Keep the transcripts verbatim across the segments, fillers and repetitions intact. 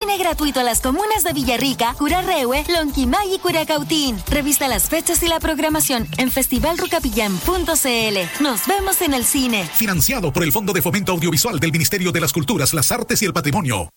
Cine gratuito a las comunas de Villarrica, Curarrehue, Lonquimay y Curacautín. Revista las fechas y la programación en festival rucapillán punto c l. Nos vemos en el cine. Financiado por el Fondo de Fomento Audiovisual del Ministerio de las Culturas, las Artes y el Patrimonio.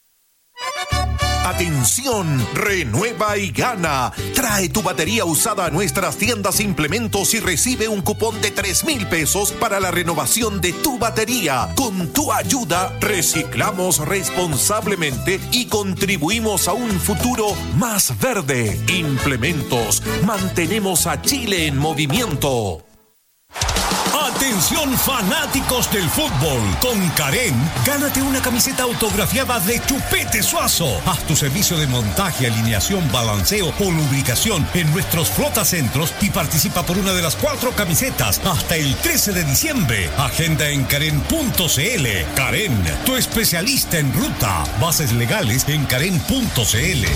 Atención, renueva y gana. Trae tu batería usada a nuestras tiendas Implementos y recibe un cupón de tres mil pesos para la renovación de tu batería. Con tu ayuda, reciclamos responsablemente y contribuimos a un futuro más verde. Implementos, mantenemos a Chile en movimiento. Atención fanáticos del fútbol, con Karen, gánate una camiseta autografiada de Chupete Suazo. Haz tu servicio de montaje, alineación, balanceo o lubricación en nuestros flotacentros y participa por una de las cuatro camisetas hasta el trece de diciembre. Agenda en karen punto c l. Karen, tu especialista en ruta. Bases legales en karen punto c l.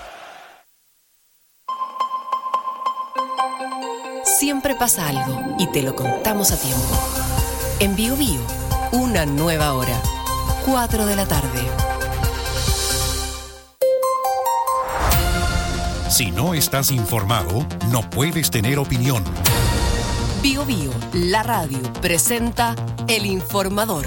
Siempre pasa algo y te lo contamos a tiempo. En Bio Bio, una nueva hora. cuatro de la tarde. Si no estás informado, no puedes tener opinión. Bio Bio, la radio, presenta El Informador.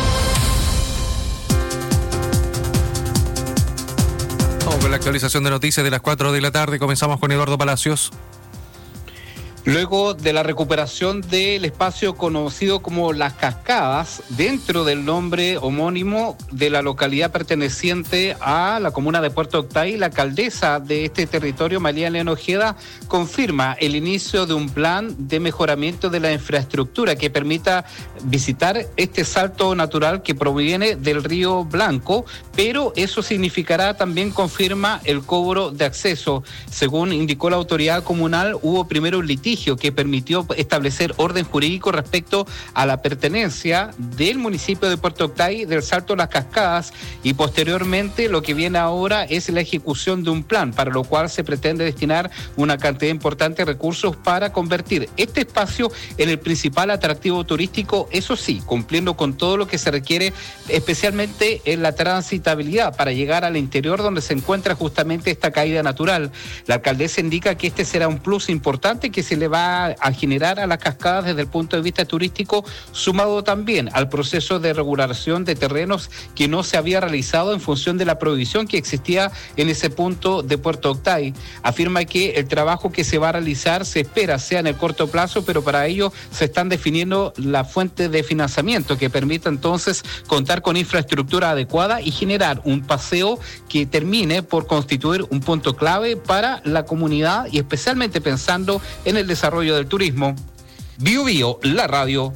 Vamos con la actualización de noticias de las cuatro de la tarde. Comenzamos con Eduardo Palacios. Luego de la recuperación del espacio conocido como Las Cascadas, dentro del nombre homónimo de la localidad perteneciente a la comuna de Puerto Octay, la alcaldesa de este territorio, María Elena Ojeda, confirma el inicio de un plan de mejoramiento de la infraestructura que permita visitar este salto natural que proviene del río Blanco, pero eso significará también, confirma, el cobro de acceso. Según indicó la autoridad comunal, hubo primero un litigio que permitió establecer orden jurídico respecto a la pertenencia del municipio de Puerto Octay del Salto Las Cascadas, y posteriormente lo que viene ahora es la ejecución de un plan para lo cual se pretende destinar una cantidad importante de recursos para convertir este espacio en el principal atractivo turístico, eso sí, cumpliendo con todo lo que se requiere, especialmente en la transitabilidad para llegar al interior donde se encuentra justamente esta caída natural. La alcaldesa indica que este será un plus importante que se le va a generar a las cascadas desde el punto de vista turístico, sumado también al proceso de regulación de terrenos que no se había realizado en función de la prohibición que existía en ese punto de Puerto Octay. Afirma que el trabajo que se va a realizar se espera sea en el corto plazo, pero para ello se están definiendo la fuente de financiamiento que permita entonces contar con infraestructura adecuada y generar un paseo que termine por constituir un punto clave para la comunidad y especialmente pensando en el desarrollo del turismo. Bio Bio, la radio.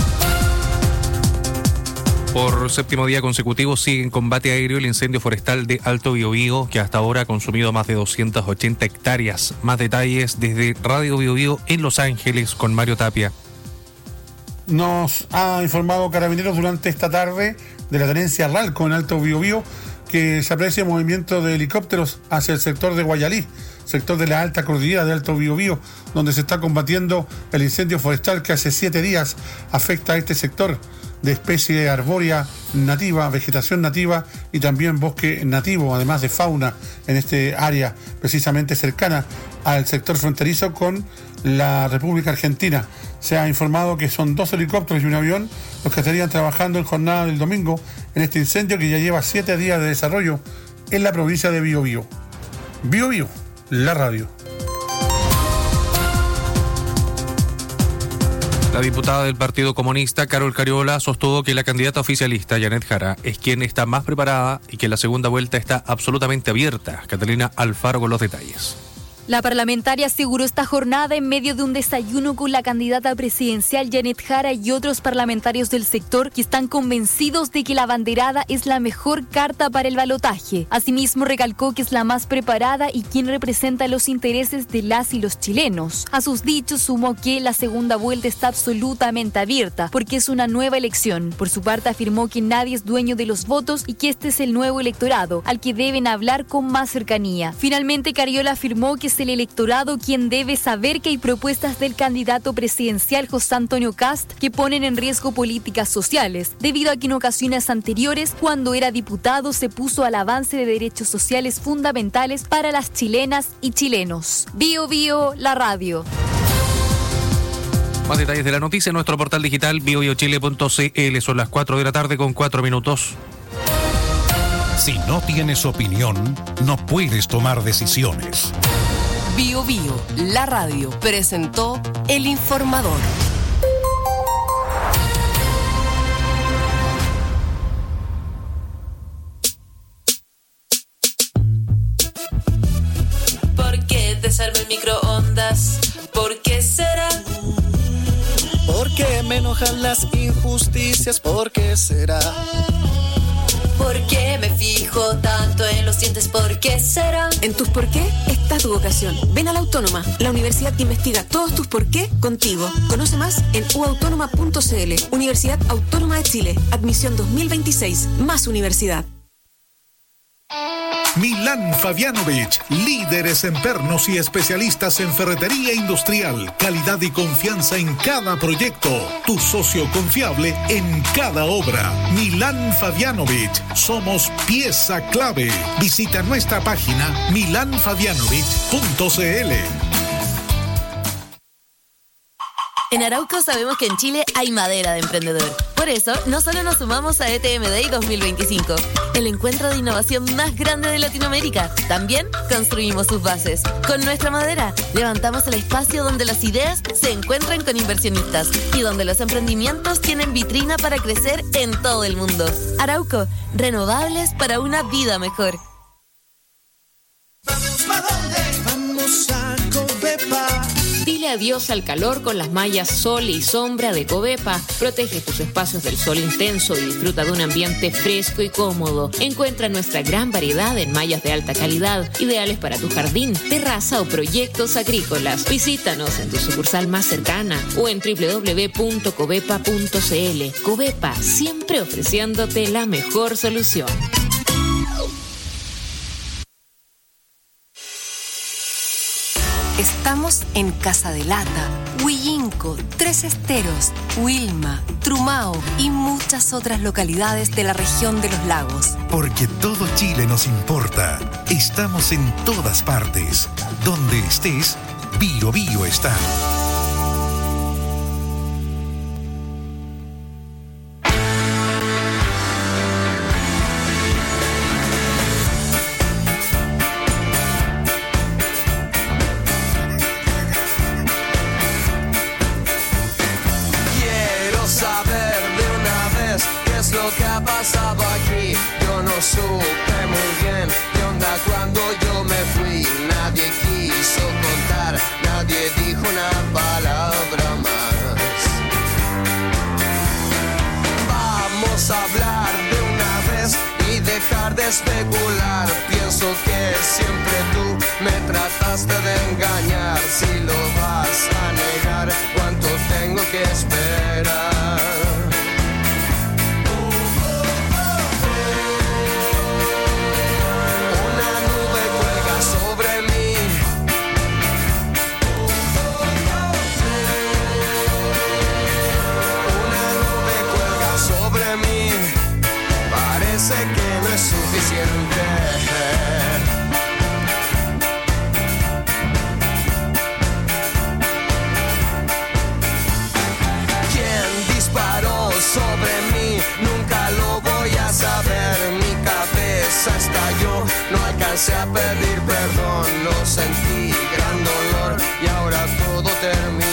Por séptimo día consecutivo sigue en combate aéreo el incendio forestal de Alto Biobío, que hasta ahora ha consumido más de doscientas ochenta hectáreas. Más detalles desde Radio Bio Bio en Los Ángeles con Mario Tapia. Nos ha informado Carabineros durante esta tarde de la tenencia Ralco en Alto Biobío que se aprecia movimiento de helicópteros hacia el sector de Guayalí, sector de la alta cordillera de Alto Biobío, donde se está combatiendo el incendio forestal que hace siete días afecta a este sector de especie arbórea nativa, vegetación nativa y también bosque nativo, además de fauna en este área precisamente cercana al sector fronterizo con la República Argentina. Se ha informado que son dos helicópteros y un avión los que estarían trabajando en jornada del domingo en este incendio que ya lleva siete días de desarrollo en la provincia de Biobío. Bio Bio, la radio. La diputada del Partido Comunista, Carol Cariola, sostuvo que la candidata oficialista, Janet Jara, es quien está más preparada y que la segunda vuelta está absolutamente abierta. Catalina Alfaro con los detalles. La parlamentaria aseguró esta jornada en medio de un desayuno con la candidata presidencial Janet Jara y otros parlamentarios del sector que están convencidos de que la abanderada es la mejor carta para el balotaje. Asimismo, recalcó que es la más preparada y quien representa los intereses de las y los chilenos. A sus dichos sumó que la segunda vuelta está absolutamente abierta porque es una nueva elección. Por su parte, afirmó que nadie es dueño de los votos y que este es el nuevo electorado al que deben hablar con más cercanía. Finalmente, Cariola afirmó que es el electorado quien debe saber que hay propuestas del candidato presidencial José Antonio Kast que ponen en riesgo políticas sociales, debido a que en ocasiones anteriores, cuando era diputado, se puso al avance de derechos sociales fundamentales para las chilenas y chilenos. Bio Bio, la radio. Más detalles de la noticia en nuestro portal digital bio bio chile punto c l. Son las cuatro de la tarde con cuatro minutos. Si no tienes opinión, no puedes tomar decisiones. Bio Bio, la radio, presentó El Informador. ¿Por qué desarma el microondas? ¿Por qué será? ¿Por qué me enojan las injusticias? ¿Por qué será? ¿Por qué me fijo tanto en los dientes? ¿Por qué será? En tus por qué está tu vocación. Ven a la Autónoma, la universidad que investiga todos tus por qué contigo. Conoce más en u autónoma punto c l. Universidad Autónoma de Chile. Admisión dos mil veintiséis. Más universidad. Milán Fabianovich, líderes en pernos y especialistas en ferretería industrial, calidad y confianza en cada proyecto, tu socio confiable en cada obra. Milán Fabianovich, somos pieza clave. Visita nuestra página milán fabianovich punto c l. En Arauco sabemos que en Chile hay madera de emprendedor. Por eso, no solo nos sumamos a E T M Day dos mil veinticinco, el encuentro de innovación más grande de Latinoamérica, también construimos sus bases. Con nuestra madera, levantamos el espacio donde las ideas se encuentran con inversionistas y donde los emprendimientos tienen vitrina para crecer en todo el mundo. Arauco, renovables para una vida mejor. ¿Vamos para dónde? Vamos a Covepa. Dile adiós al calor con las mallas Sol y Sombra de Covepa. Protege tus espacios del sol intenso y disfruta de un ambiente fresco y cómodo. Encuentra nuestra gran variedad en mallas de alta calidad, ideales para tu jardín, terraza o proyectos agrícolas. Visítanos en tu sucursal más cercana o en doble u doble u doble u punto covepa punto c l. Covepa, siempre ofreciéndote la mejor solución. Estamos en Casa de Lata, Huillinco, Tres Esteros, Wilma, Trumao y muchas otras localidades de la región de los lagos. Porque todo Chile nos importa. Estamos en todas partes. Donde estés, Bio Bio está. Supe muy bien qué onda cuando yo me fui. Nadie quiso contar, nadie dijo una palabra más. Vamos a hablar de una vez y dejar de especular. Pienso que siempre tú me trataste de engañar. Si lo vas a negar, ¿cuánto tengo que esperar? Sé que no es suficiente. ¿Quién disparó sobre mí? Nunca lo voy a saber. Mi cabeza estalló, no alcancé a pedir perdón. Lo sentí, gran dolor, y ahora todo terminó.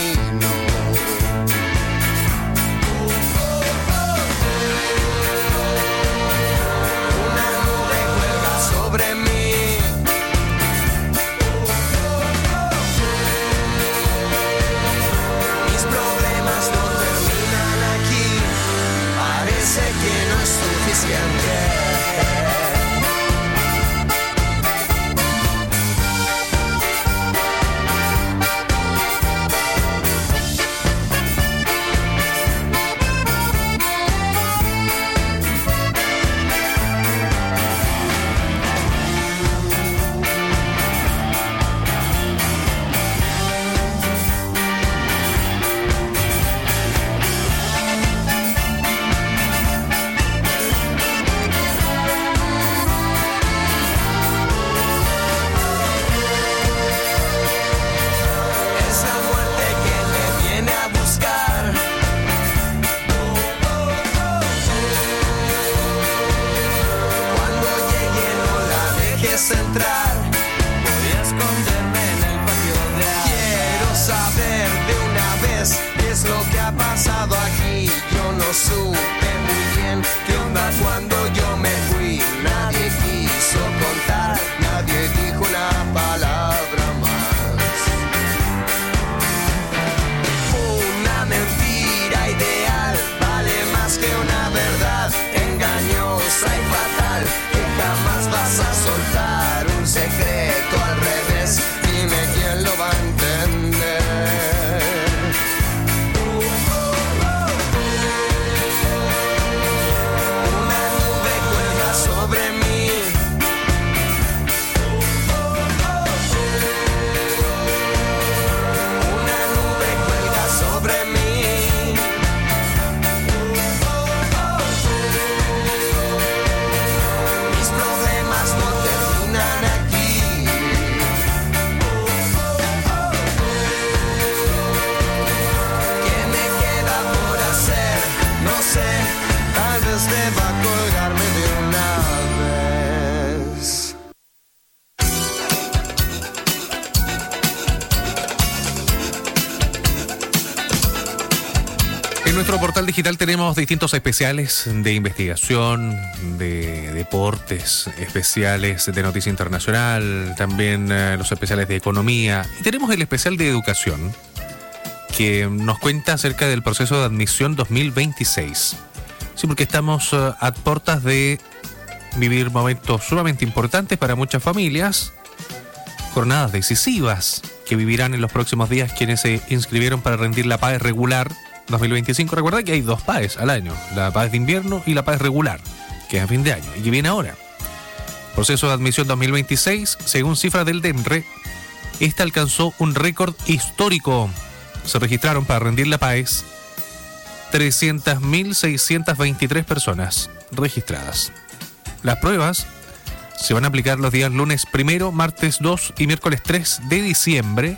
nuestro portal digital tenemos distintos especiales de investigación, de deportes, especiales de noticia internacional, también eh, los especiales de economía. Y tenemos el especial de educación, que nos cuenta acerca del proceso de admisión dos mil veintiséis. Sí, porque estamos uh, a puertas de vivir momentos sumamente importantes para muchas familias, jornadas decisivas que vivirán en los próximos días quienes se inscribieron para rendir la PAES regular dos mil veinticinco. Recuerda que hay dos PAES al año, la PAES de invierno y la PAES regular, que es a fin de año y que viene ahora. Proceso de admisión dos mil veintiséis, según cifras del DEMRE, esta alcanzó un récord histórico. Se registraron para rendir la PAES trescientas mil seiscientas veintitrés personas registradas. Las pruebas se van a aplicar los días lunes primero, martes dos y miércoles tres de diciembre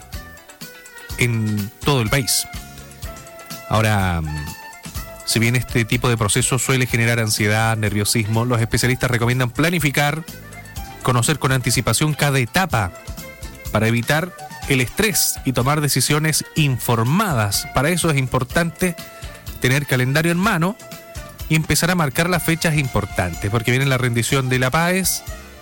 en todo el país. Ahora, si bien este tipo de proceso suele generar ansiedad, nerviosismo, los especialistas recomiendan planificar, conocer con anticipación cada etapa para evitar el estrés y tomar decisiones informadas. Para eso es importante tener calendario en mano y empezar a marcar las fechas importantes, porque viene la rendición de la PAES,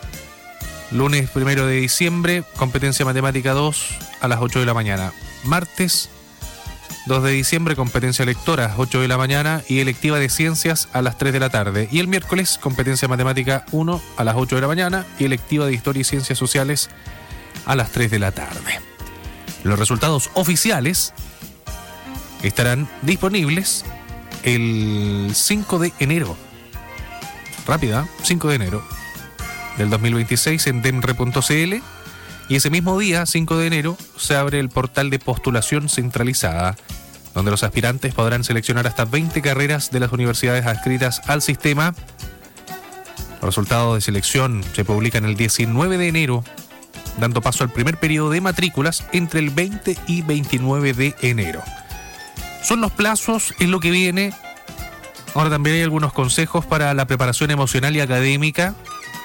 lunes primero de diciembre, competencia matemática dos a las ocho de la mañana. Martes dos de diciembre, competencia lectora, ocho de la mañana, y electiva de ciencias a las tres de la tarde. Y el miércoles, competencia matemática uno a las ocho de la mañana y electiva de historia y ciencias sociales a las tres de la tarde. Los resultados oficiales estarán disponibles el cinco de enero. Rápida, cinco de enero del dos mil veintiséis en demre punto cl. Y ese mismo día, cinco de enero, se abre el portal de postulación centralizada, donde los aspirantes podrán seleccionar hasta veinte carreras de las universidades adscritas al sistema. Los resultados de selección se publican el diecinueve de enero, dando paso al primer periodo de matrículas entre el veinte y veintinueve de enero. Son los plazos, es lo que viene. Ahora también hay algunos consejos para la preparación emocional y académica,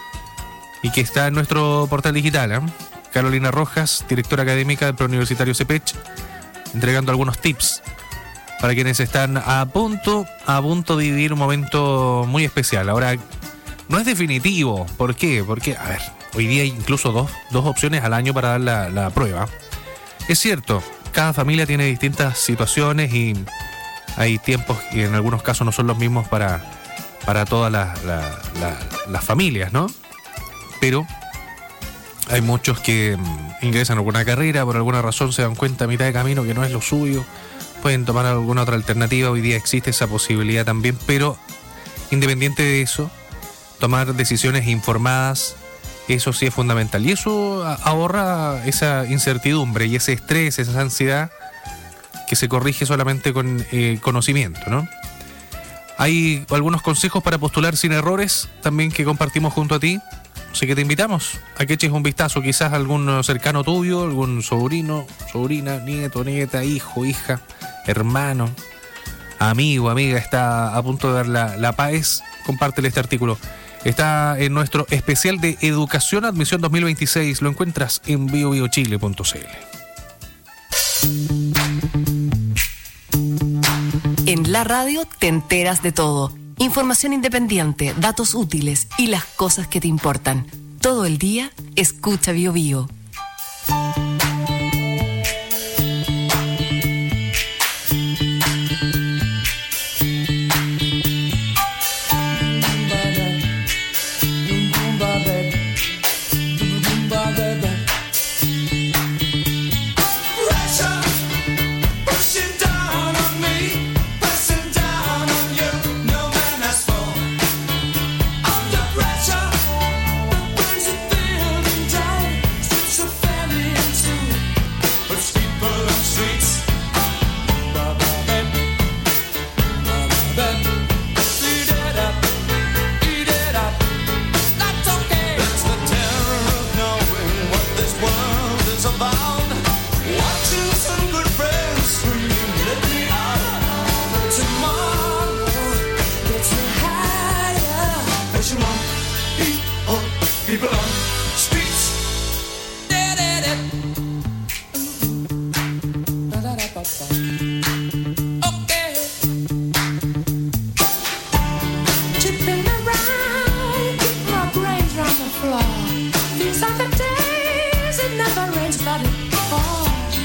y que está en nuestro portal digital, ¿eh? Carolina Rojas, directora académica del Preuniversitario CEPECH, entregando algunos tips para quienes están a punto, a punto de vivir un momento muy especial. Ahora, no es definitivo. ¿Por qué? Porque, a ver, hoy día hay incluso dos, dos opciones al año para dar la, la prueba. Es cierto, cada familia tiene distintas situaciones y hay tiempos que en algunos casos no son los mismos para, para todas las la, la, las familias, ¿no? Pero hay muchos que ingresan a alguna carrera, por alguna razón se dan cuenta a mitad de camino que no es lo suyo, pueden tomar alguna otra alternativa. Hoy día existe esa posibilidad también, pero independiente de eso, tomar decisiones informadas, eso sí es fundamental. Y eso ahorra esa incertidumbre y ese estrés, esa ansiedad que se corrige solamente con eh, conocimiento, ¿no? Hay algunos consejos para postular sin errores también que compartimos junto a ti. Así que te invitamos a que eches un vistazo, quizás a algún cercano tuyo, algún sobrino, sobrina, nieto, nieta, hijo, hija, hermano, amigo, amiga, está a punto de dar la, la PAES. Compártele este artículo. Está en nuestro especial de Educación Admisión dos mil veintiséis. Lo encuentras en bio bio chile punto cl. En la radio te enteras de todo. Información independiente, datos útiles y las cosas que te importan. Todo el día, escucha Bio Bio. Seems like the days it never rains, but it falls.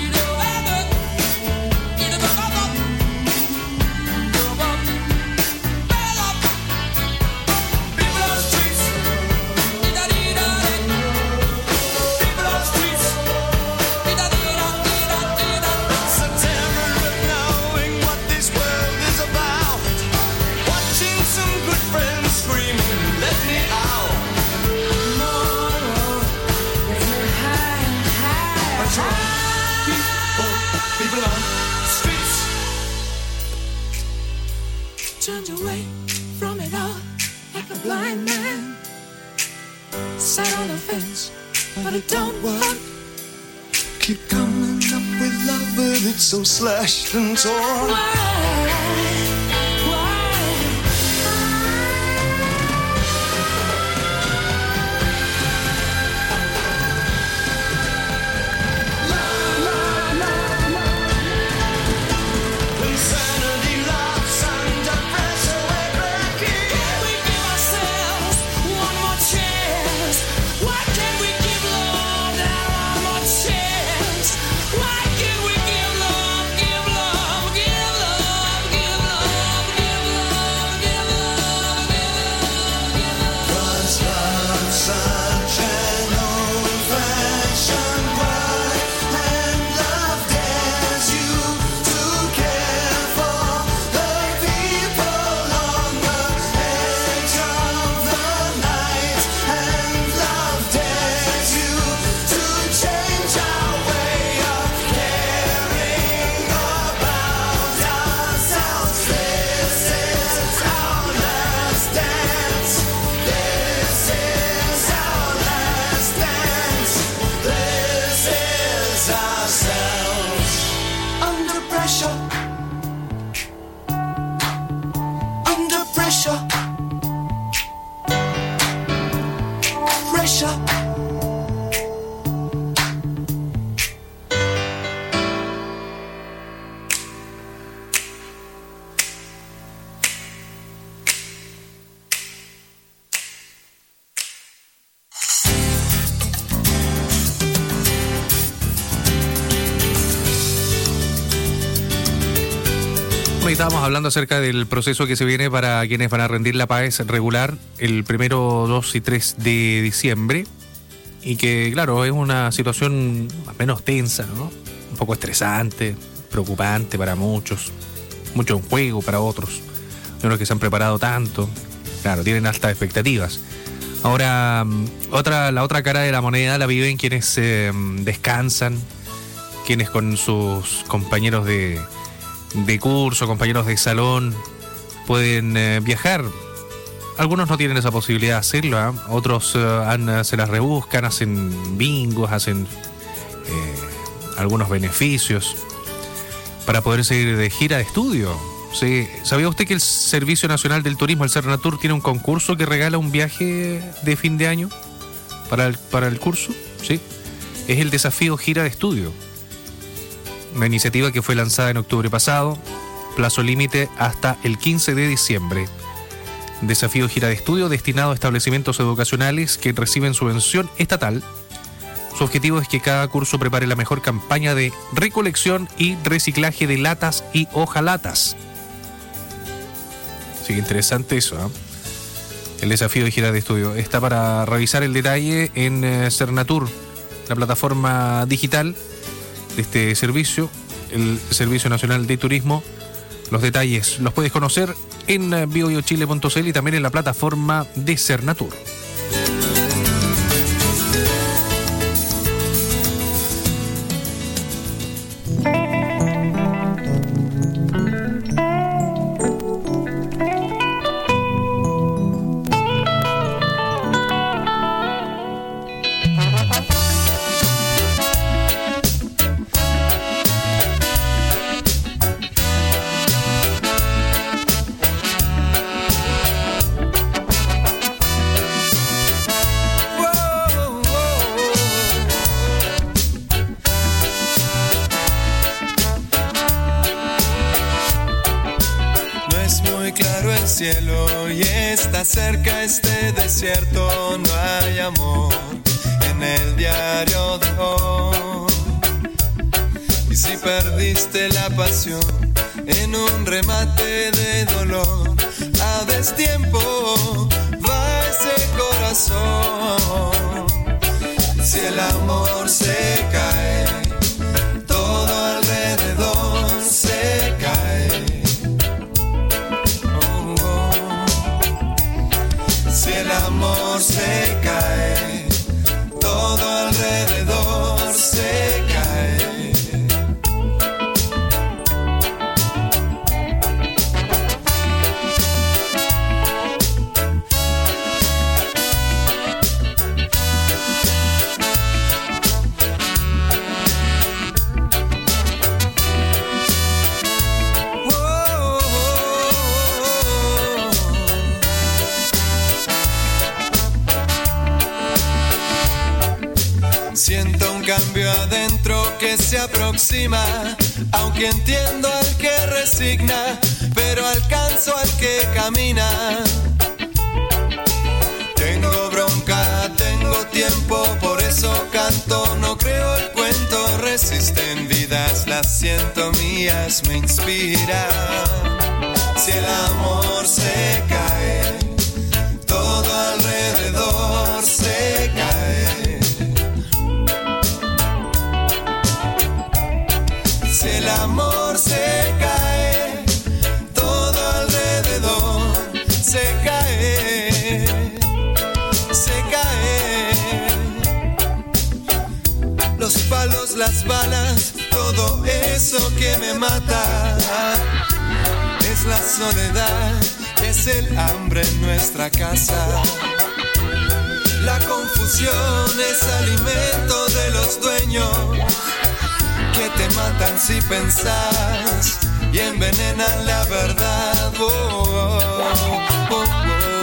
Turned away from it all like a blind man. Sat on the fence, but it don't work. Keep coming up with love, but it's so slashed and torn. Why? Estábamos hablando acerca del proceso que se viene para quienes van a rendir la P A E S regular el primero, dos y tres de diciembre, y que claro, es una situación más o menos tensa, ¿no? Un poco estresante, preocupante para muchos, mucho en juego para otros, unos que se han preparado tanto, claro, tienen altas expectativas. Ahora, otra, la otra cara de la moneda la viven quienes eh, descansan, quienes con sus compañeros de de curso, compañeros de salón, pueden eh, viajar. Algunos no tienen esa posibilidad de hacerlo, ¿eh? Otros eh, han, se las rebuscan, hacen bingos, hacen eh, algunos beneficios para poder seguir de gira de estudio. ¿Sí? ¿Sabía usted que el Servicio Nacional del Turismo, el Sernatur, tiene un concurso que regala un viaje de fin de año para el, para el curso? ¿Sí? Es el desafío Gira de Estudio. Una iniciativa que fue lanzada en octubre pasado, plazo límite hasta el quince de diciembre. Desafío Gira de Estudio destinado a establecimientos educacionales que reciben subvención estatal. Su objetivo es que cada curso prepare la mejor campaña de recolección y reciclaje de latas y hojalatas. Sí, interesante eso, ¿eh? El desafío de Gira de Estudio está para revisar el detalle en eh, Sernatur, la plataforma digital de este servicio, el Servicio Nacional de Turismo. Los detalles los puedes conocer en bio bio chile punto c l y también en la plataforma de Sernatur. Cielo y está cerca este desierto, no hay amor en perdiste la pasión en un remate de dolor. A destiempo va ese corazón. Si el amor se cae, todo alrededor se cae. Oh, oh. Si el amor se cae, todo alrededor se cae. Siento un cambio adentro que se aproxima, aunque entiendo al que resigna, pero alcanzo al que camina. Tengo bronca, tengo tiempo, por eso canto, no creo el cuento. Resisten vidas, las siento mías, me inspira. Si el amor se cae, todo alrededor se cae. Si el amor se cae, todo alrededor se cae, se cae. Los palos, las balas, todo eso que me mata. Es la soledad, es el hambre en nuestra casa. La confusión es alimento de los dueños que te matan si pensás y envenenan la verdad. Oh, oh, oh, oh.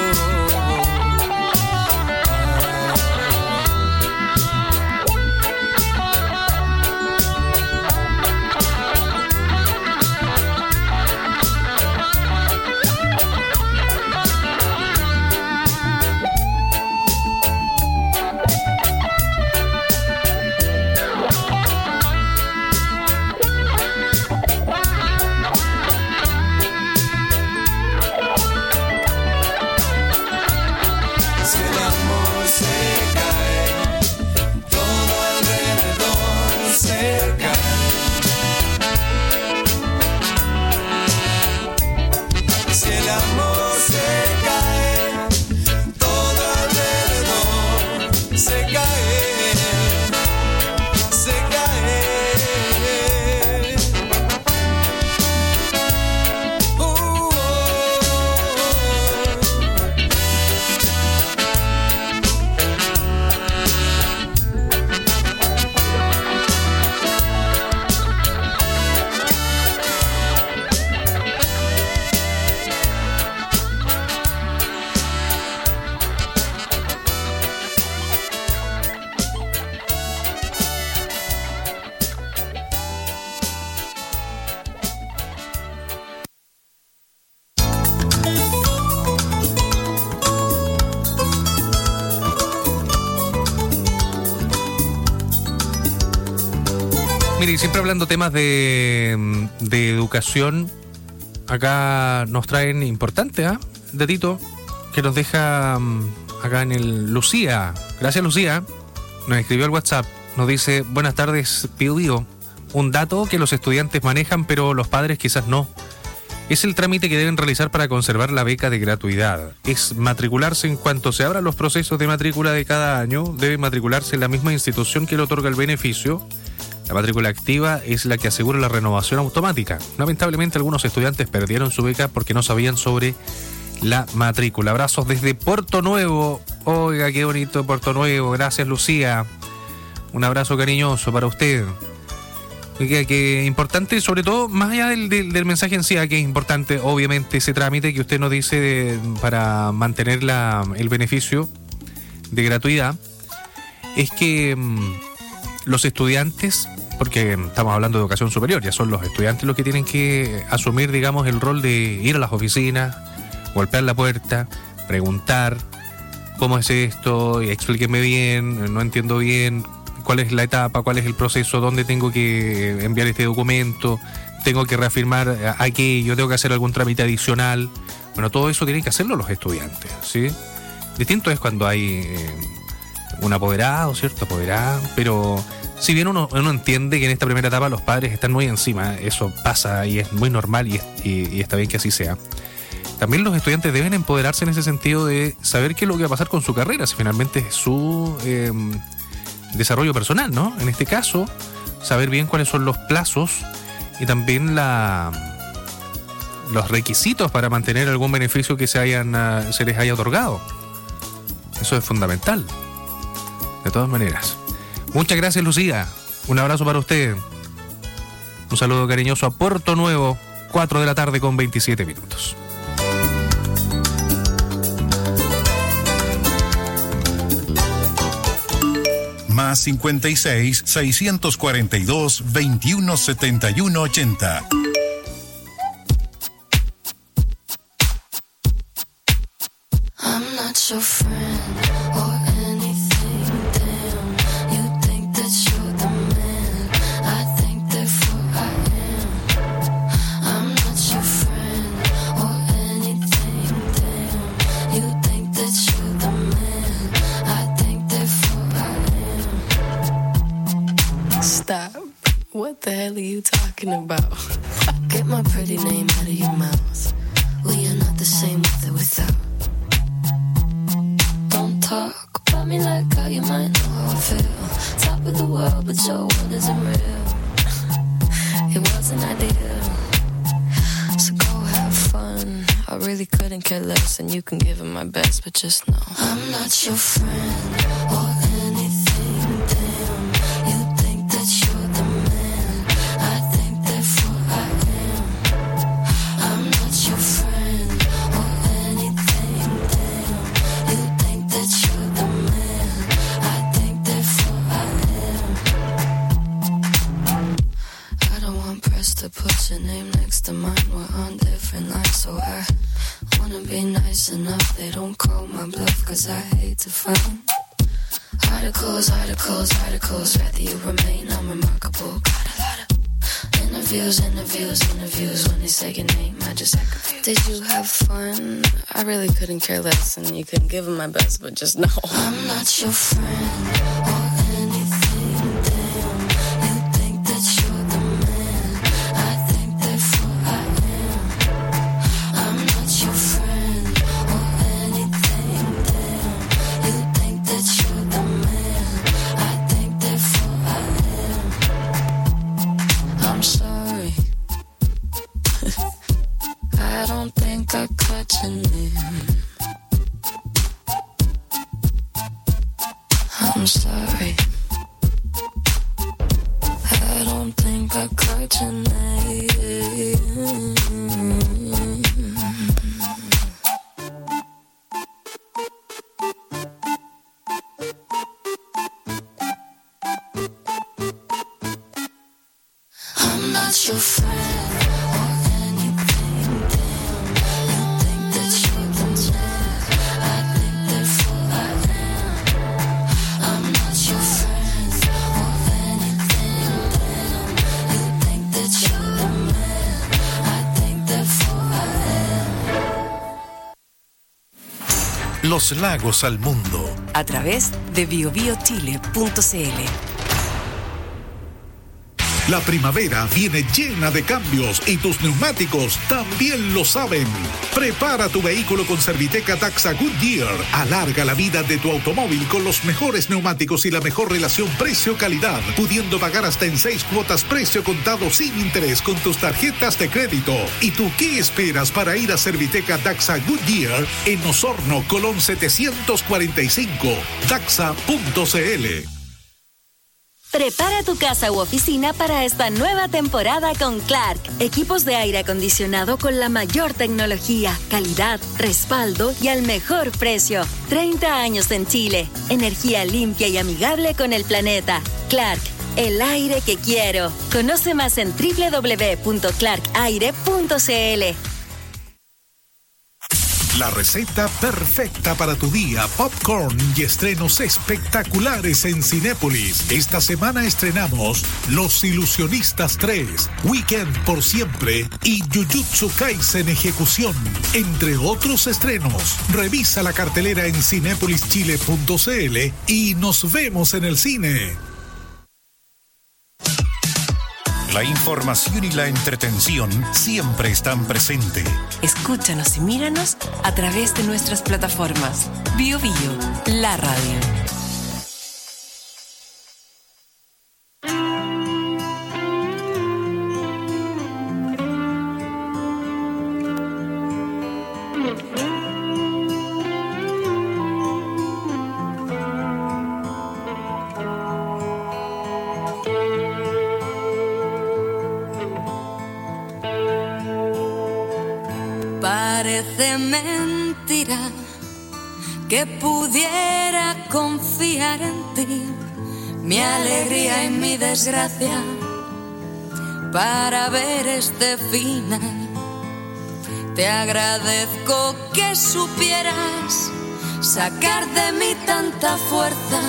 Mire, y siempre hablando temas de, de educación, acá nos traen importante, ¿ah? ¿eh? Datito que nos deja um, acá en el Lucía. Gracias, Lucía. Nos escribió al WhatsApp. Nos dice: buenas tardes, Pío Pío. Un dato que los estudiantes manejan, pero los padres quizás no. Es el trámite que deben realizar para conservar la beca de gratuidad. Es matricularse en cuanto se abran los procesos de matrícula de cada año. Debe matricularse en la misma institución que le otorga el beneficio. La matrícula activa es la que asegura la renovación automática. Lamentablemente, algunos estudiantes perdieron su beca porque no sabían sobre la matrícula. Abrazos desde Puerto Nuevo. Oiga, qué bonito Puerto Nuevo. Gracias, Lucía. Un abrazo cariñoso para usted. Que, que importante, sobre todo, más allá del, del, del mensaje en sí, que es importante, obviamente, ese trámite que usted nos dice de, para mantener la, el beneficio de gratuidad, es que mmm, los estudiantes, porque estamos hablando de educación superior, ya son los estudiantes los que tienen que asumir, digamos, el rol de ir a las oficinas, golpear la puerta, preguntar cómo es esto, y explíquenme bien, no entiendo bien, cuál es la etapa, cuál es el proceso, dónde tengo que enviar este documento, tengo que reafirmar aquello, tengo que hacer algún trámite adicional. Bueno, todo eso tienen que hacerlo los estudiantes, ¿sí? Distinto es cuando hay eh, un apoderado, ¿cierto? Apoderado, pero si bien uno, uno entiende que en esta primera etapa los padres están muy encima, eso pasa y es muy normal y, es, y, y está bien que así sea. También los estudiantes deben empoderarse en ese sentido de saber qué es lo que va a pasar con su carrera, si finalmente es su eh, desarrollo personal, ¿no? En este caso, saber bien cuáles son los plazos y también la, los requisitos para mantener algún beneficio que se, hayan, uh, se les haya otorgado. Eso es fundamental. De todas maneras. Muchas gracias, Lucía. Un abrazo para usted. Un saludo cariñoso a Puerto Nuevo, cuatro de la tarde con veintisiete minutos. Más cincuenta y seis, seiscientos cuarenta y dos, veintiuno setenta y uno ochenta. I'm not your friend or anything, damn. You think that you're the man, I think therefore I am. I'm not your friend or anything, damn. You think that you're the man, I think therefore I am. Stop. What the hell are you talking about? Get my pretty name out of your mouth. We are not the same with or without. Talk about me like how you might know how I feel. Top of the world, but your world isn't real. It wasn't ideal. So go have fun. I really couldn't care less, and you can give it my best, but just know I'm not your friend or anything, damn. You think that you're the man, I think therefore I am. I'm not your friend or anything, damn. You think that you're the man, I think therefore I am. I don't want press to put your name next to mine. We're on different lines, so I wanna be nice enough. They don't call my bluff, cause I hate to find articles, articles, articles. Rather you remain unremarkable. Got a lot of interviews, interviews, interviews. When they say your name, I just act confused. Did you have fun? I really couldn't care less, and you couldn't give them my best, but just know I'm not your friend or anything, damn. You think that you're the man, I think therefore I am. I'm not your friend or anything, damn. You think that you're the man, I think therefore I am. I'm sorry. I don't think I caught your name. I'm sorry. I don't think I caught your name. I'm not your friend. Los lagos al mundo. A través de bio bio chile punto c l. La primavera viene llena de cambios y tus neumáticos también lo saben. Prepara tu vehículo con Serviteca Daxa Goodyear. Alarga la vida de tu automóvil con los mejores neumáticos y la mejor relación precio-calidad, pudiendo pagar hasta en seis cuotas precio contado sin interés con tus tarjetas de crédito. ¿Y tú qué esperas para ir a Serviteca Daxa Goodyear en Osorno, Colón setecientos cuarenta y cinco? Daxa punto c l. Prepara tu casa u oficina para esta nueva temporada con Clark. Equipos de aire acondicionado con la mayor tecnología, calidad, respaldo y al mejor precio. treinta años en Chile. Energía limpia y amigable con el planeta. Clark, el aire que quiero. Conoce más en doble u doble u doble u punto clark aire punto c l. La receta perfecta para tu día, popcorn y estrenos espectaculares en Cinépolis. Esta semana estrenamos Los Ilusionistas tres, Weekend por Siempre y Jujutsu Kaisen Ejecución, entre otros estrenos. Revisa la cartelera en cinépolis chile punto c l y nos vemos en el cine. La información y la entretención siempre están presentes. Escúchanos y míranos a través de nuestras plataformas. Bio Bio, la radio. Parece mentira que pudiera confiar en ti, mi alegría y mi desgracia, para ver este final. Te agradezco que supieras sacar de mí tanta fuerza,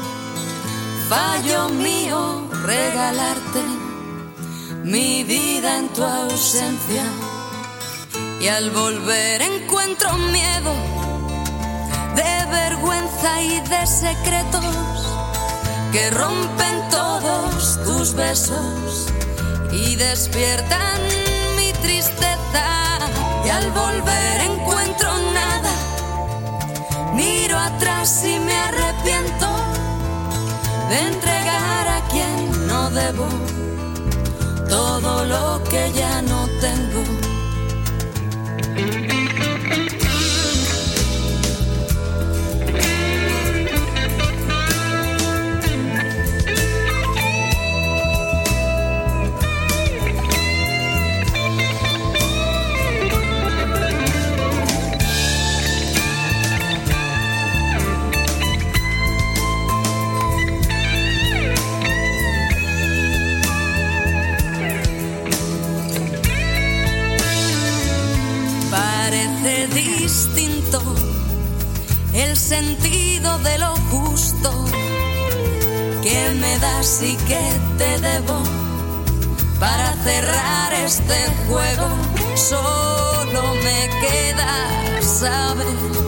fallo mío regalarte mi vida en tu ausencia. Y al volver encuentro miedo, de vergüenza y de secretos que rompen todos tus besos y despiertan mi tristeza. Y al volver encuentro nada, miro atrás y me arrepiento de entregar a quien no debo todo lo que ya no tengo. Distinto el sentido de lo justo que me das y que te debo. Para cerrar este juego solo me queda saber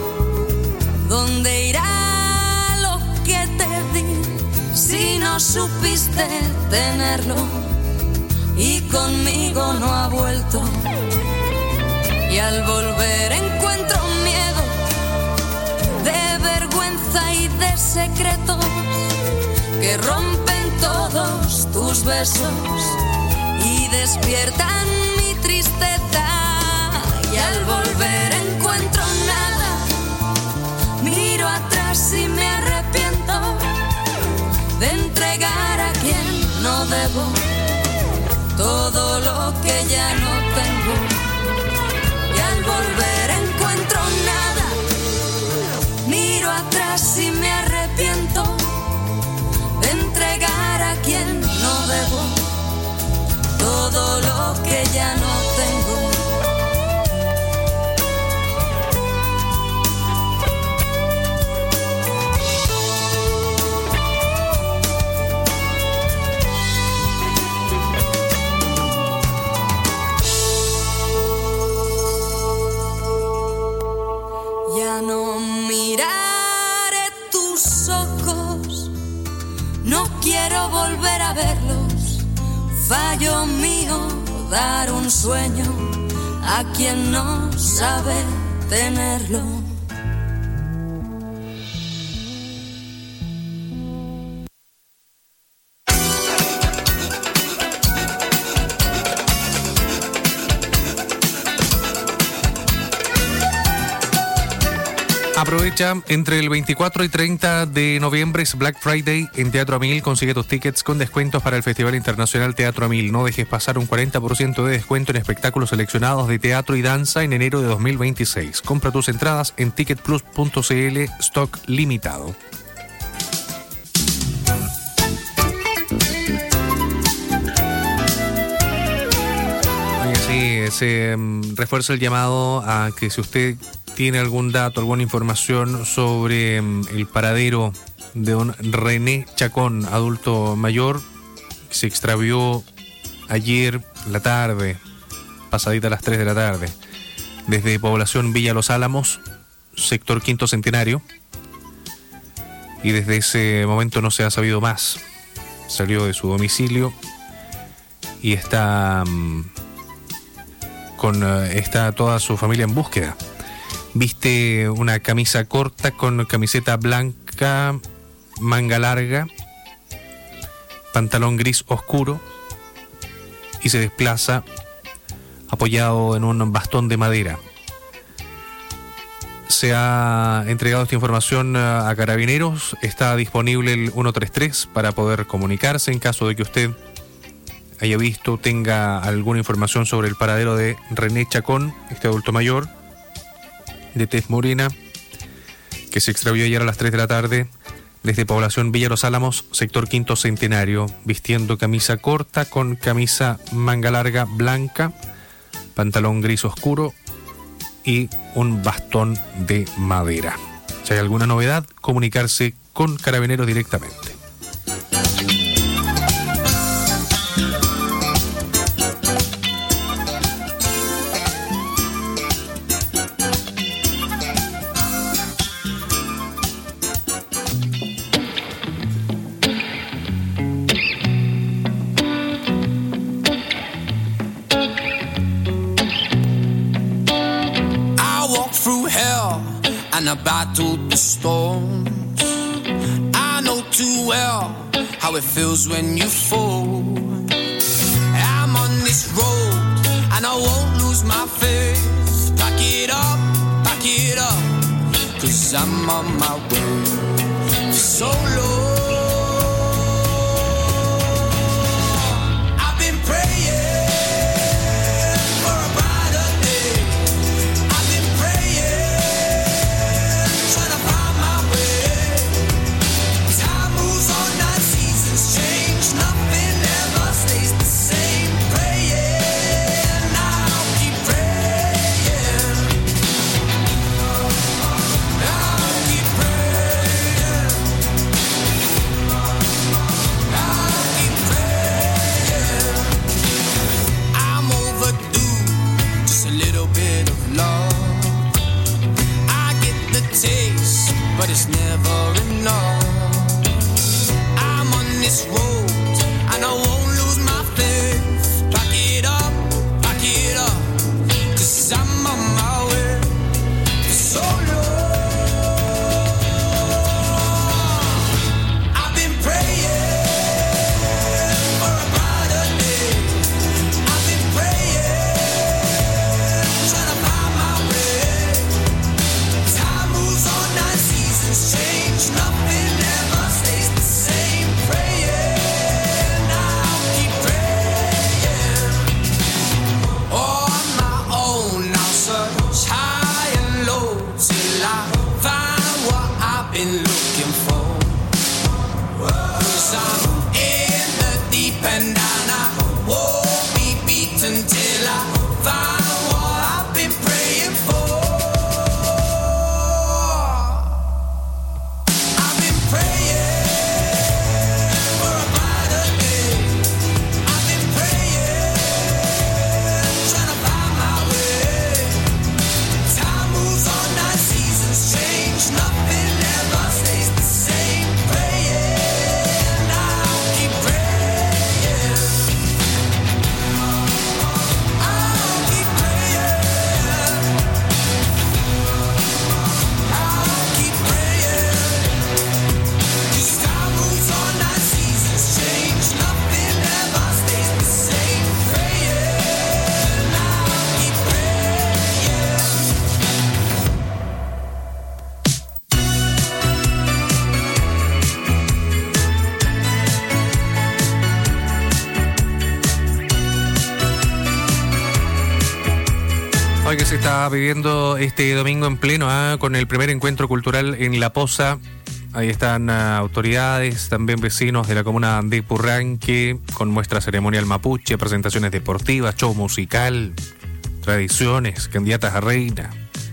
dónde irá lo que te di si no supiste tenerlo y conmigo no ha vuelto. Y al volver encuentro miedo, de vergüenza y de secretos que rompen todos tus besos y despiertan mi tristeza. Y al volver encuentro nada, miro atrás y me arrepiento de entregar a quien no debo todo lo que ya no tengo. Al volver encuentro nada, miro atrás y me arrepiento de entregar a quien no debo todo lo que ya no tengo. No miraré tus ojos, no quiero volver a verlos. Fallo mío dar un sueño a quien no sabe tenerlo. Aprovecha, entre el veinticuatro y treinta de noviembre es Black Friday en Teatro Amil. Consigue tus tickets con descuentos para el Festival Internacional Teatro Amil. No dejes pasar un cuarenta por ciento de descuento en espectáculos seleccionados de teatro y danza en enero de dos mil veintiséis. Compra tus entradas en ticket plus punto c l, stock limitado. Oye, sí, se um, refuerza el llamado a que si usted tiene algún dato, alguna información sobre el paradero de un René Chacón, adulto mayor, que se extravió ayer la tarde, pasadita a las tres de la tarde, desde población Villa Los Álamos, sector Quinto Centenario, y desde ese momento no se ha sabido más. Salió de su domicilio y está um, con uh, está toda su familia en búsqueda. Viste una camisa corta con camiseta blanca, manga larga, pantalón gris oscuro y se desplaza apoyado en un bastón de madera. Se ha entregado esta información a Carabineros. Está disponible el ciento treinta y tres para poder comunicarse en caso de que usted haya visto, tenga alguna información sobre el paradero de René Chacón, este adulto mayor de tez morena, que se extravió ayer a las tres de la tarde desde población Villa Los Álamos, sector Quinto Centenario, vistiendo camisa corta con camisa manga larga blanca, pantalón gris oscuro y un bastón de madera. Si hay alguna novedad, comunicarse con Carabineros directamente. And I battled the storms. I know too well how it feels when you fall. I'm on this road and I won't lose my faith. Pack it up, pack it up, 'cause I'm on my way for so long. I've been praying but it's never enough. I'm on this road and I won't lose my faith. Pack it up, pack it up, 'cause I'm on my way for so long. I've been praying for a brighter day. I've been praying, trying to find my way. Time moves on, I see change, nothing ever stays the same. Praying, I'll keep praying. Oh, on my own, I'll search high and low till I find what I've been looking for. 'Cause I'm in the deep end and I won't be beaten till I find what I've been praying for. Que se está viviendo este domingo en pleno, ¿eh? Con el primer encuentro cultural en La Poza. Ahí están uh, autoridades, también vecinos de la comuna de Purranque, con muestra ceremonial mapuche, presentaciones deportivas, show musical, tradiciones, candidatas a reina,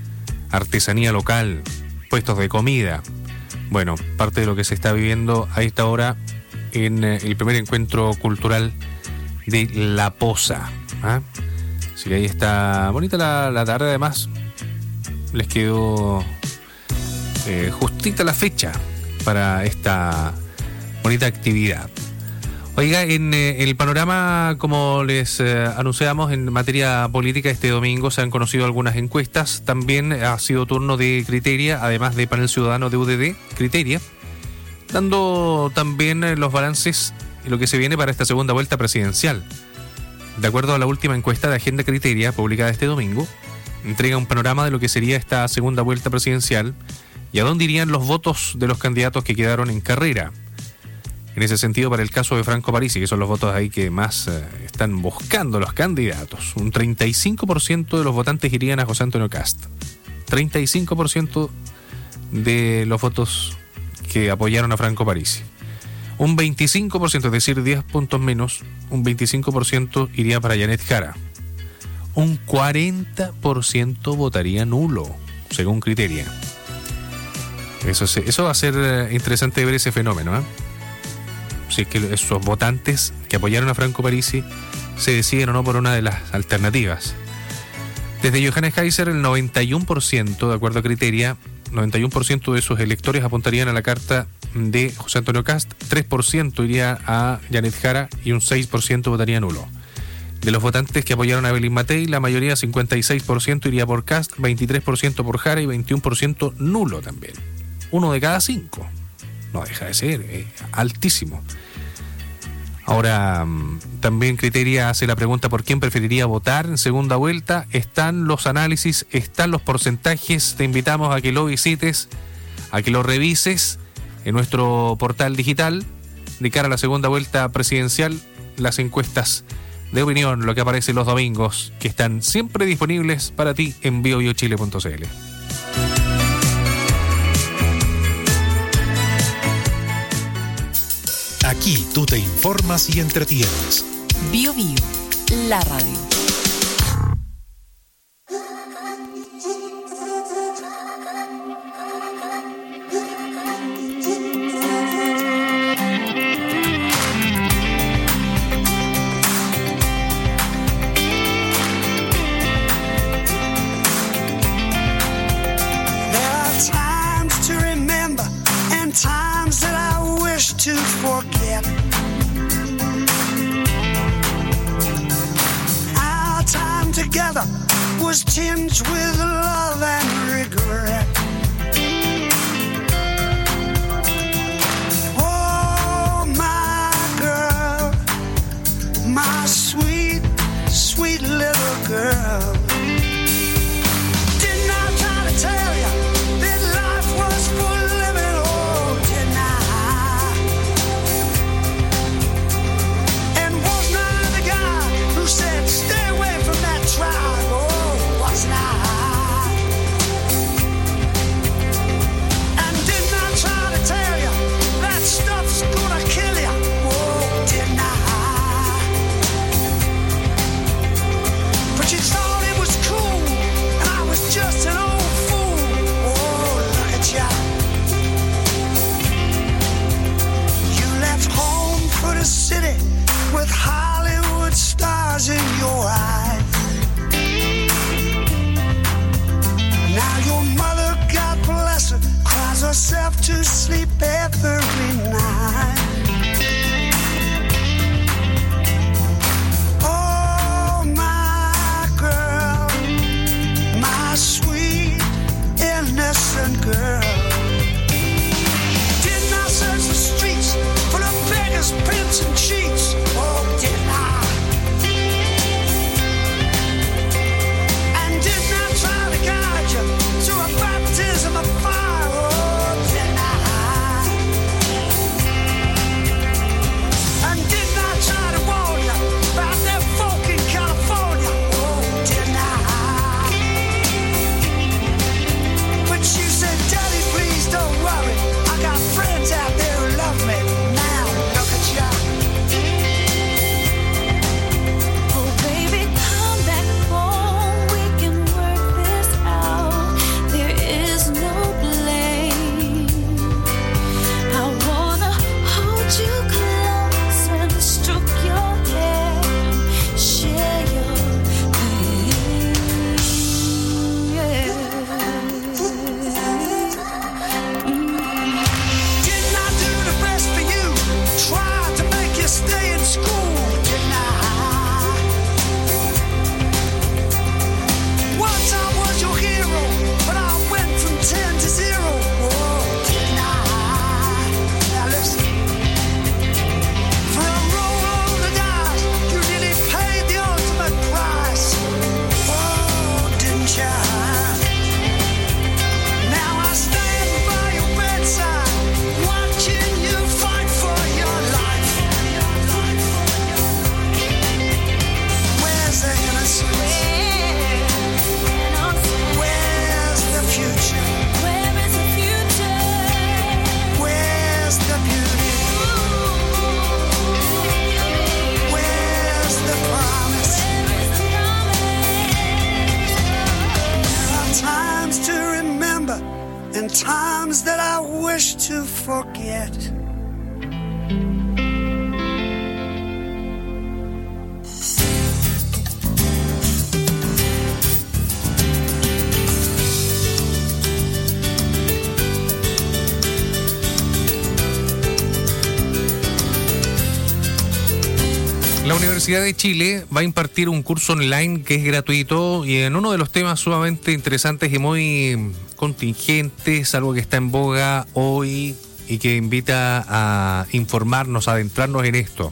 artesanía local, puestos de comida. Bueno, parte de lo que se está viviendo a esta hora en el primer encuentro cultural de La Poza. ¿Ah? Así que ahí está bonita la, la tarde, además les quedó eh, justita la fecha para esta bonita actividad. Oiga, en eh, el panorama, como les eh, anunciamos en materia política, este domingo se han conocido algunas encuestas. También ha sido turno de Criteria, además de Panel Ciudadano de U D D, Criteria, dando también eh, los balances y lo que se viene para esta segunda vuelta presidencial. De acuerdo a la última encuesta de Agenda Criteria, publicada este domingo, entrega un panorama de lo que sería esta segunda vuelta presidencial y a dónde irían los votos de los candidatos que quedaron en carrera. En ese sentido, para el caso de Franco Parisi, que son los votos ahí que más eh, están buscando los candidatos, un treinta y cinco por ciento de los votantes irían a José Antonio Kast. treinta y cinco por ciento de los votos que apoyaron a Franco Parisi. Un veinticinco por ciento, es decir, diez puntos menos, un veinticinco por ciento iría para Janet Jara. Un cuarenta por ciento votaría nulo, según Criteria. Eso, se, eso va a ser eh, interesante ver ese fenómeno, ¿eh? Si es que esos votantes que apoyaron a Franco Parisi se deciden o no por una de las alternativas. Desde Johannes Kaiser, el noventa y uno por ciento, de acuerdo a Criteria, noventa y uno por ciento de sus electores apuntarían a la carta de José Antonio Kast, tres por ciento iría a Janet Jara y un seis por ciento votaría nulo. De los votantes que apoyaron a Belín Matei, la mayoría, cincuenta y seis por ciento, iría por Kast, veintitrés por ciento por Jara y veintiuno por ciento nulo también. Uno de cada cinco. No deja de ser eh, altísimo. Ahora, también Criteria hace la pregunta por quién preferiría votar en segunda vuelta. Están los análisis, están los porcentajes. Te invitamos a que lo visites, a que lo revises en nuestro portal digital de cara a la segunda vuelta presidencial. Las encuestas de opinión, lo que aparece los domingos, que están siempre disponibles para ti en bio bio chile punto c l. Aquí tú te informas y entretienes. Bio Bio, la radio. To forget. Our time together was tinged with love and regret. Oh, my girl, my sweet, sweet little girl. Didn't I try to tell you that life was for living? Oh, didn't I? Said, stay away from that tribe. Oh, what's not? rush to forget. La Universidad de Chile va a impartir un curso online que es gratuito y en uno de los temas sumamente interesantes y muy contingentes, algo que está en boga hoy y que invita a informarnos, a adentrarnos en esto,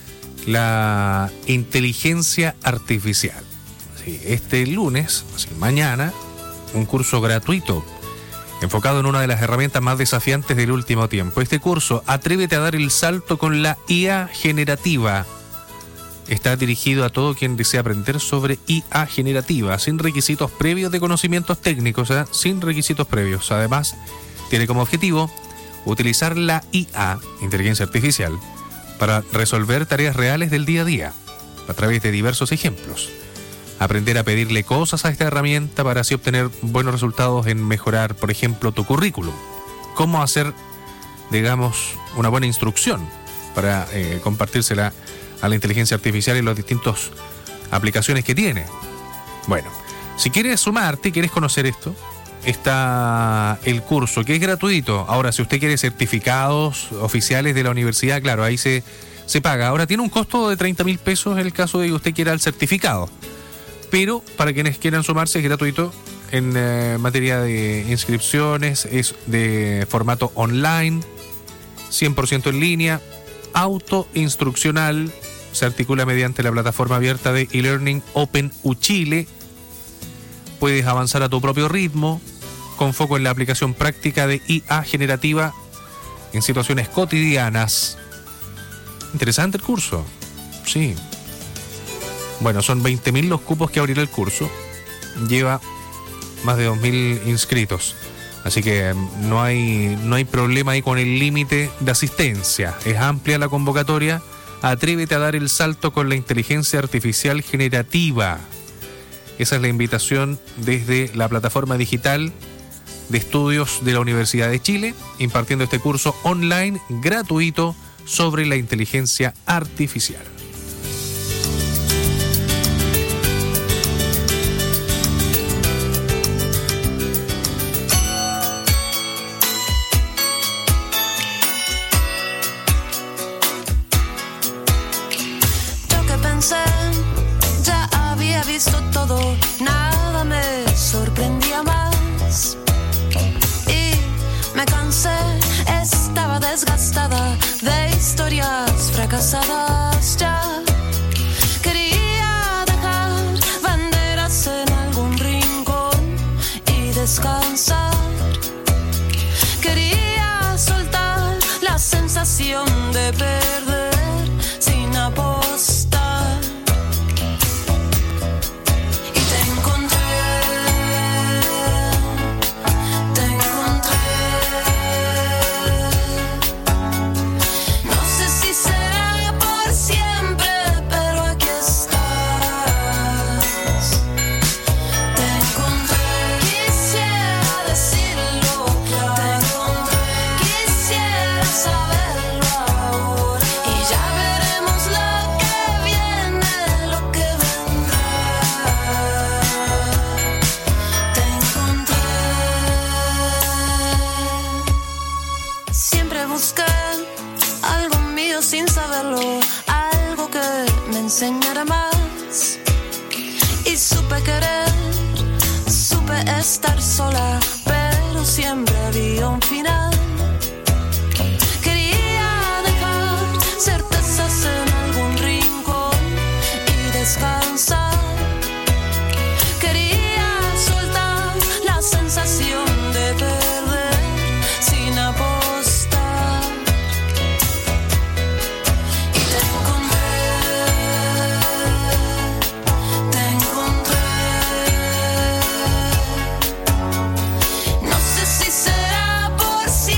la inteligencia artificial. Sí, este lunes, así, mañana, un curso gratuito enfocado en una de las herramientas más desafiantes del último tiempo. Este curso, Atrévete a dar el salto con la I A generativa, está dirigido a todo quien desea aprender sobre I A generativa, sin requisitos previos de conocimientos técnicos, ¿eh? sin requisitos previos. Además, tiene como objetivo utilizar la I A, inteligencia artificial, para resolver tareas reales del día a día, a través de diversos ejemplos. Aprender a pedirle cosas a esta herramienta para así obtener buenos resultados en mejorar, por ejemplo, tu currículum. Cómo hacer, digamos, una buena instrucción para eh, compartírsela a la inteligencia artificial y las distintas aplicaciones que tiene. Bueno, si quieres sumarte y quieres conocer esto, está el curso, que es gratuito. Ahora, si usted quiere certificados oficiales de la universidad, claro, ahí se, se paga. Ahora, tiene un costo de treinta mil pesos en el caso de que usted quiera el certificado. Pero para quienes quieran sumarse es gratuito en eh, materia de inscripciones, es de formato online, cien por ciento en línea, autoinstruccional. Se articula mediante la plataforma abierta de e-learning Open U Chile. Puedes avanzar a tu propio ritmo, con foco en la aplicación práctica de I A generativa en situaciones cotidianas. Interesante el curso. Sí. Bueno, son veinte mil los cupos que abrirá el curso. Lleva más de dos mil inscritos. Así que no hay, no hay problema ahí con el límite de asistencia. Es amplia la convocatoria. Atrévete a dar el salto con la inteligencia artificial generativa. Esa es la invitación desde la plataforma digital de estudios de la Universidad de Chile, impartiendo este curso online gratuito sobre la inteligencia artificial. Ya había visto todo, nada me sorprendía más. Y me cansé, estaba desgastada de historias fracasadas ya. Quería dejar banderas en algún rincón y descansar. Quería soltar la sensación de perder sin apostar. Enseñar más y supe querer, supe estar sola, pero siempre había un final. Quería dejar certezas en algún rincón y descansar. Quería soltar la sensación de perder sin apostar. Y te encontré. Si será por siempre.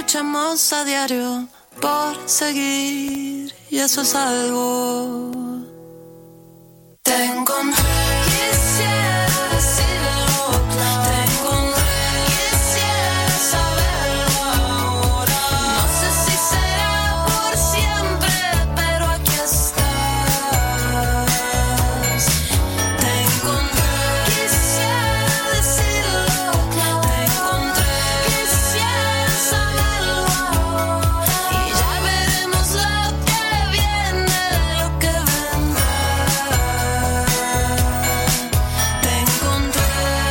luchamos a diario por seguir y eso es algo. Te encontré, quisiera decirlo claro. Te encontré, quisiera saberlo ahora. No sé si será por siempre, pero aquí estás. Te encontré, quisiera decirlo claro. Te encontré, quisiera saberlo ahora. Y ya veremos lo que viene, lo que vendrá. Te encontré.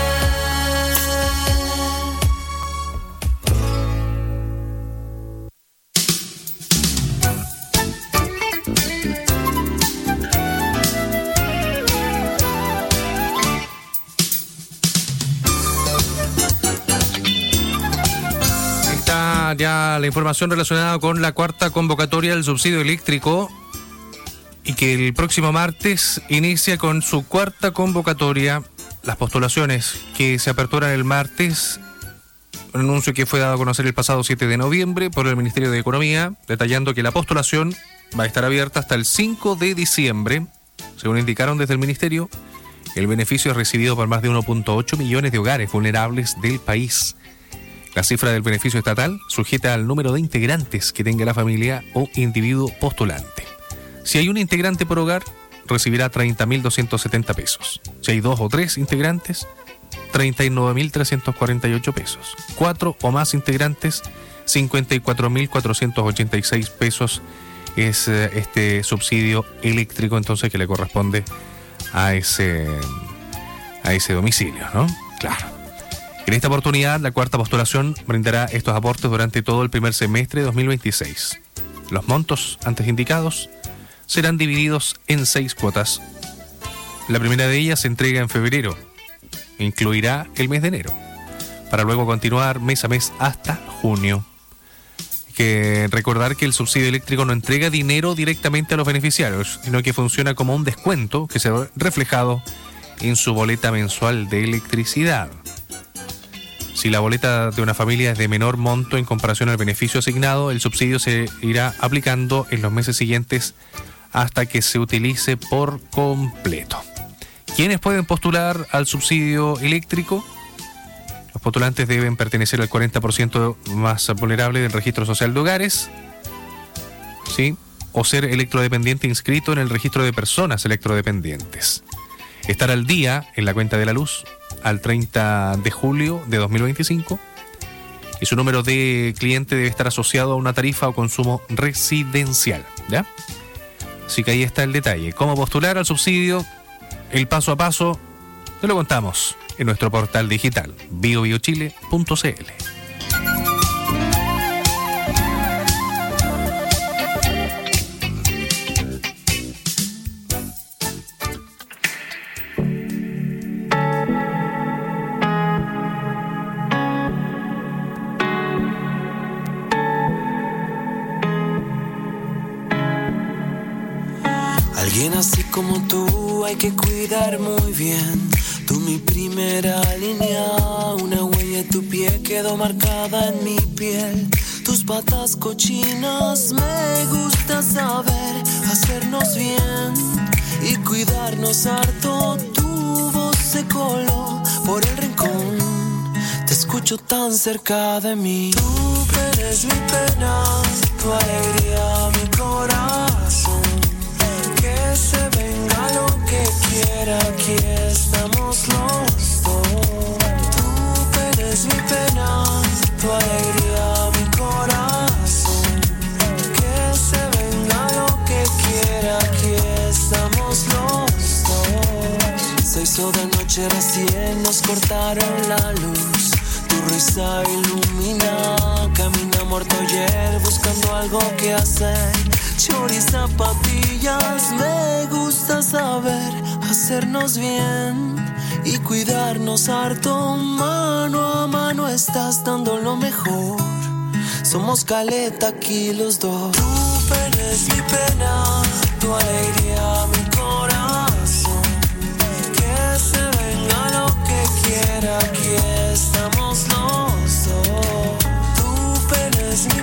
Está ya la información relacionada con la cuarta convocatoria del subsidio eléctrico y que el próximo martes inicia con su cuarta convocatoria. Las postulaciones que se aperturan el martes, un anuncio que fue dado a conocer el pasado siete de noviembre por el Ministerio de Economía, detallando que la postulación va a estar abierta hasta el cinco de diciembre. Según indicaron desde el Ministerio, el beneficio es recibido por más de uno punto ocho millones de hogares vulnerables del país. La cifra del beneficio estatal sujeta al número de integrantes que tenga la familia o individuo postulante. Si hay un integrante por hogar, recibirá treinta mil doscientos setenta pesos. Si hay dos o tres integrantes, treinta y nueve mil trescientos cuarenta y ocho pesos. Cuatro o más integrantes, cincuenta y cuatro mil cuatrocientos ochenta y seis pesos es eh, este subsidio eléctrico entonces que le corresponde a ese, a ese domicilio, ¿no? Claro. En esta oportunidad, la cuarta postulación brindará estos aportes durante todo el primer semestre de dos mil veintiséis. Los montos antes indicados serán divididos en seis cuotas. La primera de ellas se entrega en febrero. Incluirá el mes de enero, para luego continuar mes a mes hasta junio. Hay que recordar que el subsidio eléctrico no entrega dinero directamente a los beneficiarios, sino que funciona como un descuento que se ve reflejado en su boleta mensual de electricidad. Si la boleta de una familia es de menor monto en comparación al beneficio asignado, el subsidio se irá aplicando en los meses siguientes hasta que se utilice por completo. ¿Quiénes pueden postular al subsidio eléctrico? Los postulantes deben pertenecer al cuarenta por ciento más vulnerable del registro social de hogares, ¿sí? O ser electrodependiente inscrito en el registro de personas electrodependientes. Estar al día en la cuenta de la luz al treinta de julio de dos mil veinticinco y su número de cliente debe estar asociado a una tarifa o consumo residencial, ¿ya? Así que ahí está el detalle. ¿Cómo postular al subsidio? El paso a paso te lo contamos en nuestro portal digital bio bio chile punto c l. Alguien así como tú hay que cuidar muy bien. Tú mi primera línea, una huella de tu pie quedó marcada en mi piel. Tus patas cochinas, me gusta saber hacernos bien y cuidarnos harto. Tu voz se coló por el rincón, te escucho tan cerca de mí. Tú eres mi pena, tu alegría, mi corazón. Que se venga lo que quiera, aquí estamos los dos. Tú eres mi pena, tu alegría, mi corazón. Que se venga lo que quiera, aquí estamos los dos. Se hizo de noche recién, nos cortaron la luz. Tu risa ilumina, camina muerto ayer buscando algo que hacer. Chori, zapatillas, me gusta saber hacernos bien y cuidarnos harto. Mano a mano estás dando lo mejor. Somos caleta aquí los dos. Tú eres mi pena, tu alegría, mi corazón. Que se venga lo que quiera, aquí estamos los dos. Tú eres mi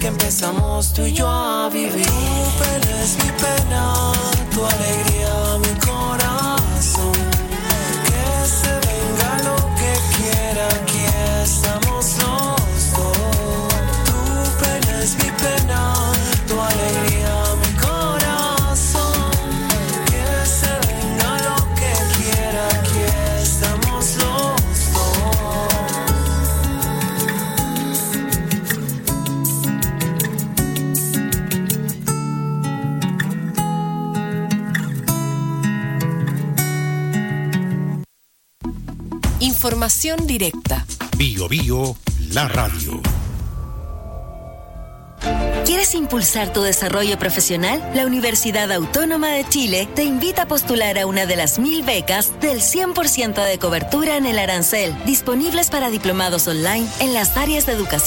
empezamos tú y yo a vivir. Tu pena es mi pena, tu alegría mi corazón. Que se venga lo que quiera, aquí estamos los dos. Tu pena es mi pena, tu alegría mi corazón. Que se venga lo que quiera, aquí estamos los dos. Información directa. Bio Bio, la radio. ¿Quieres impulsar tu desarrollo profesional? La Universidad Autónoma de Chile te invita a postular a una de las mil becas del cien por ciento de cobertura en el arancel, disponibles para diplomados online en las áreas de educación